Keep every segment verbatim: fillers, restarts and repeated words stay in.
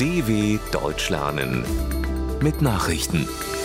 D W Deutsch lernen mit Nachrichten.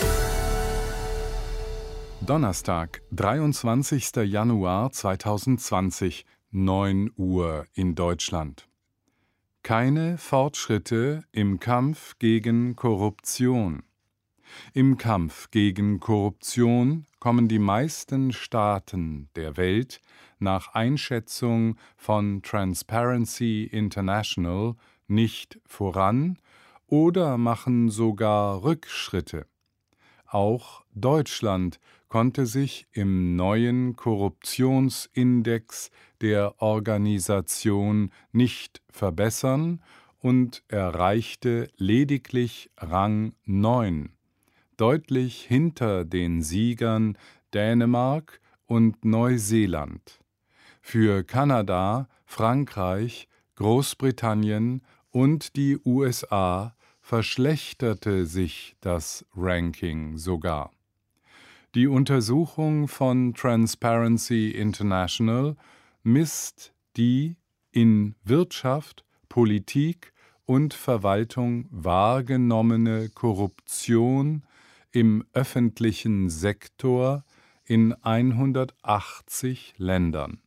Donnerstag, dreiundzwanzigster Januar zweitausendzwanzig, neun Uhr in Deutschland. Keine Fortschritte im Kampf gegen Korruption. Im Kampf gegen Korruption kommen die meisten Staaten der Welt nach Einschätzung von Transparency International nicht voran oder machen sogar Rückschritte. Auch Deutschland konnte sich im neuen Korruptionsindex der Organisation nicht verbessern und erreichte lediglich Rang neun, deutlich hinter den Siegern Dänemark und Neuseeland. Für Kanada, Frankreich, Großbritannien und die U S A verschlechterte sich das Ranking sogar. Die Untersuchung von Transparency International misst die in Wirtschaft, Politik und Verwaltung wahrgenommene Korruption im öffentlichen Sektor in hundertachtzig Ländern.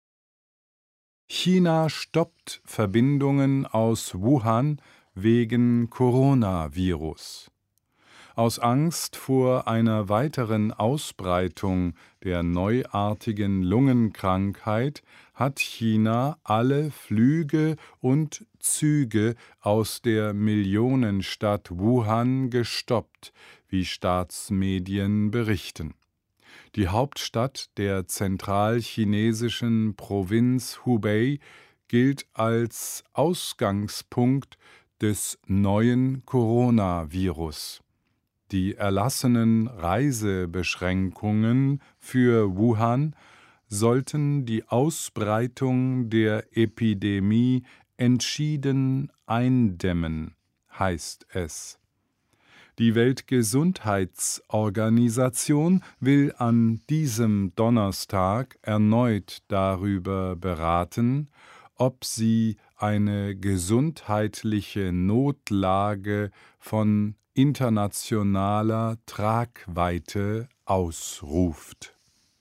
China stoppt Verbindungen aus Wuhan wegen Coronavirus. Aus Angst vor einer weiteren Ausbreitung der neuartigen Lungenkrankheit hat China alle Flüge und Züge aus der Millionenstadt Wuhan gestoppt, wie Staatsmedien berichten. Die Hauptstadt der zentralchinesischen Provinz Hubei gilt als Ausgangspunkt des neuen Coronavirus. Die erlassenen Reisebeschränkungen für Wuhan sollten die Ausbreitung der Epidemie entschieden eindämmen, heißt es. Die Weltgesundheitsorganisation will an diesem Donnerstag erneut darüber beraten, ob sie eine gesundheitliche Notlage von internationaler Tragweite ausruft.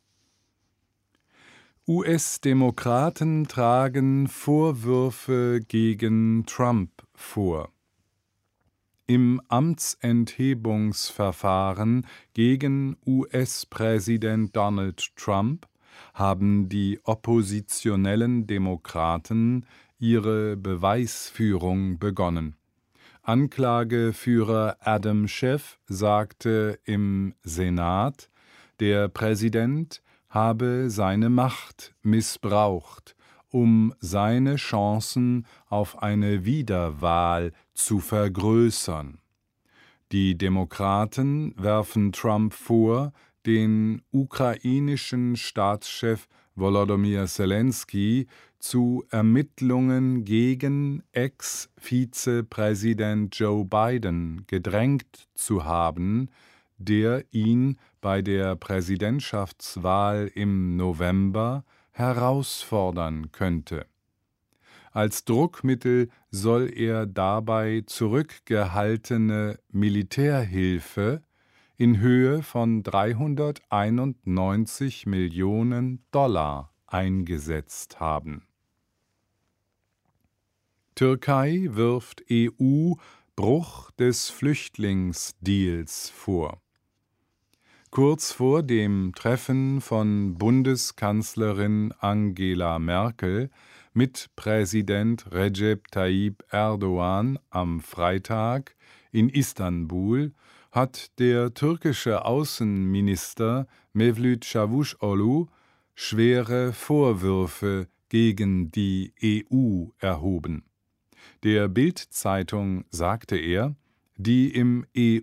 U S-Demokraten tragen Vorwürfe gegen Trump vor. Im Amtsenthebungsverfahren gegen U S-Präsident Donald Trump haben die oppositionellen Demokraten ihre Beweisführung begonnen. Anklageführer Adam Schiff sagte im Senat, der Präsident habe seine Macht missbraucht, um seine Chancen auf eine Wiederwahl zu vergrößern. Die Demokraten werfen Trump vor, den ukrainischen Staatschef Volodymyr Selenskyj zu Ermittlungen gegen Ex-Vizepräsident Joe Biden gedrängt zu haben, der ihn bei der Präsidentschaftswahl im November herausfordern könnte. Als Druckmittel soll er dabei zurückgehaltene Militärhilfe in Höhe von dreihunderteinundneunzig Millionen Dollar eingesetzt haben. Türkei wirft E U Bruch des Flüchtlingsdeals vor. Kurz vor dem Treffen von Bundeskanzlerin Angela Merkel mit Präsident Recep Tayyip Erdogan am Freitag in Istanbul hat der türkische Außenminister Mevlüt Çavuşoğlu schwere Vorwürfe gegen die E U erhoben. Der Bild-Zeitung sagte er, die im E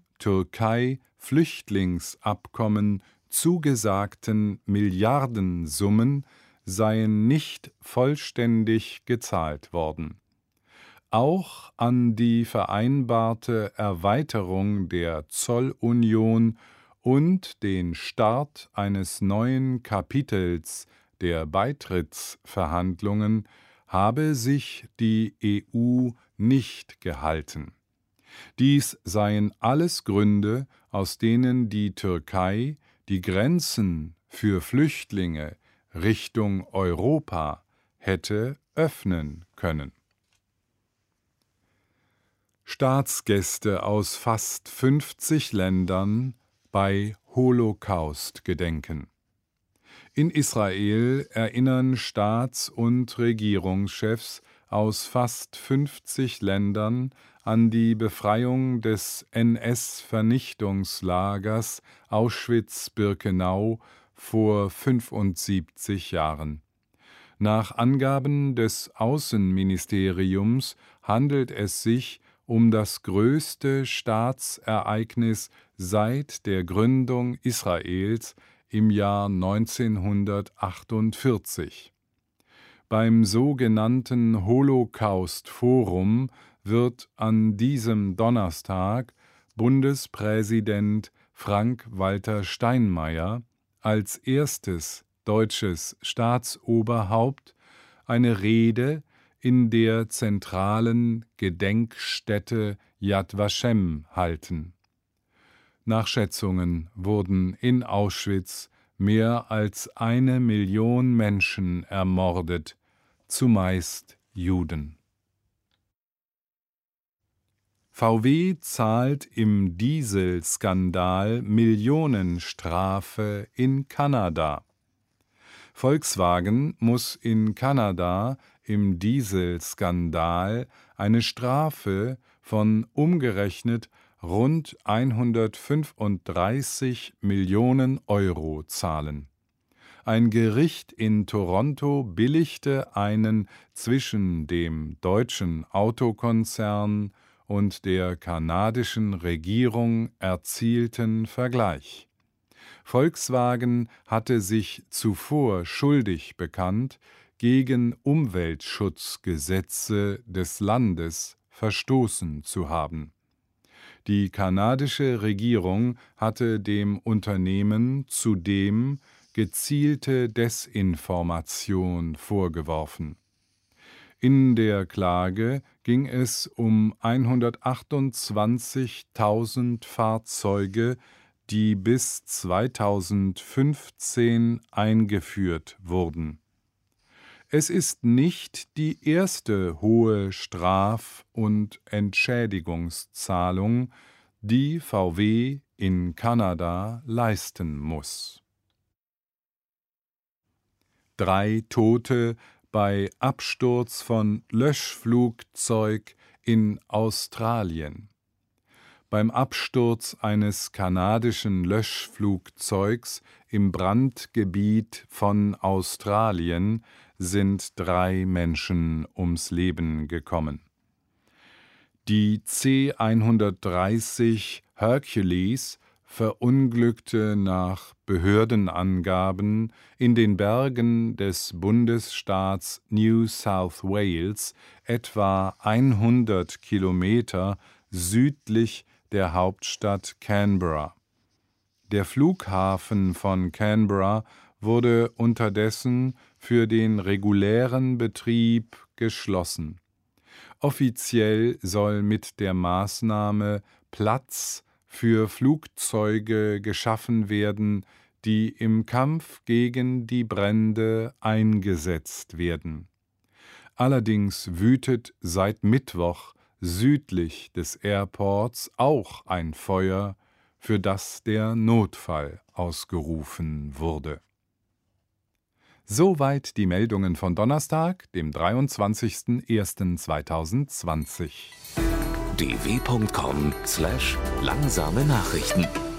U-Türkei-Flüchtlingsabkommen zugesagten Milliardensummen seien nicht vollständig gezahlt worden. Auch an die vereinbarte Erweiterung der Zollunion und den Start eines neuen Kapitels der Beitrittsverhandlungen habe sich die E U nicht gehalten. Dies seien alles Gründe, aus denen die Türkei die Grenzen für Flüchtlinge Richtung Europa hätte öffnen können. Staatsgäste aus fast fünfzig Ländern bei Holocaust-Gedenken. In Israel erinnern Staats- und Regierungschefs aus fast fünfzig Ländern an die Befreiung des N S-Vernichtungslagers Auschwitz-Birkenau vor fünfundsiebzig Jahren. Nach Angaben des Außenministeriums handelt es sich um das größte Staatsereignis seit der Gründung Israels im Jahr neunzehnhundertachtundvierzig. Beim sogenannten Holocaust-Forum wird an diesem Donnerstag Bundespräsident Frank-Walter Steinmeier als erstes deutsches Staatsoberhaupt eine Rede in der zentralen Gedenkstätte Yad Vashem halten. Nach Schätzungen wurden in Auschwitz mehr als eine Million Menschen ermordet, zumeist Juden. V W zahlt im Dieselskandal Millionenstrafe in Kanada. Volkswagen muss in Kanada im Dieselskandal eine Strafe von umgerechnet rund hundertfünfunddreißig Millionen Euro zahlen. Ein Gericht in Toronto billigte einen zwischen dem deutschen Autokonzern und der kanadischen Regierung erzielten Vergleich. Volkswagen hatte sich zuvor schuldig bekannt, gegen Umweltschutzgesetze des Landes verstoßen zu haben. Die kanadische Regierung hatte dem Unternehmen zudem gezielte Desinformation vorgeworfen. In der Klage ging es um hundertachtundzwanzigtausend Fahrzeuge, die bis zweitausendfünfzehn eingeführt wurden. Es ist nicht die erste hohe Straf- und Entschädigungszahlung, die V W in Kanada leisten muss. Drei Tote bei Absturz von Löschflugzeug in Australien. Beim Absturz eines kanadischen Löschflugzeugs im Brandgebiet von Australien sind drei Menschen ums Leben gekommen. Die C hundertdreißig Hercules verunglückte nach Behördenangaben in den Bergen des Bundesstaats New South Wales, etwa hundert Kilometer südlich der Hauptstadt Canberra. Der Flughafen von Canberra wurde unterdessen für den regulären Betrieb geschlossen. Offiziell soll mit der Maßnahme Platz für Flugzeuge geschaffen werden, die im Kampf gegen die Brände eingesetzt werden. Allerdings wütet seit Mittwoch südlich des Airports auch ein Feuer, für das der Notfall ausgerufen wurde. Soweit die Meldungen von Donnerstag, dem dreiundzwanzigsten ersten zweitausendzwanzig. d w punkt com slash langsame Nachrichten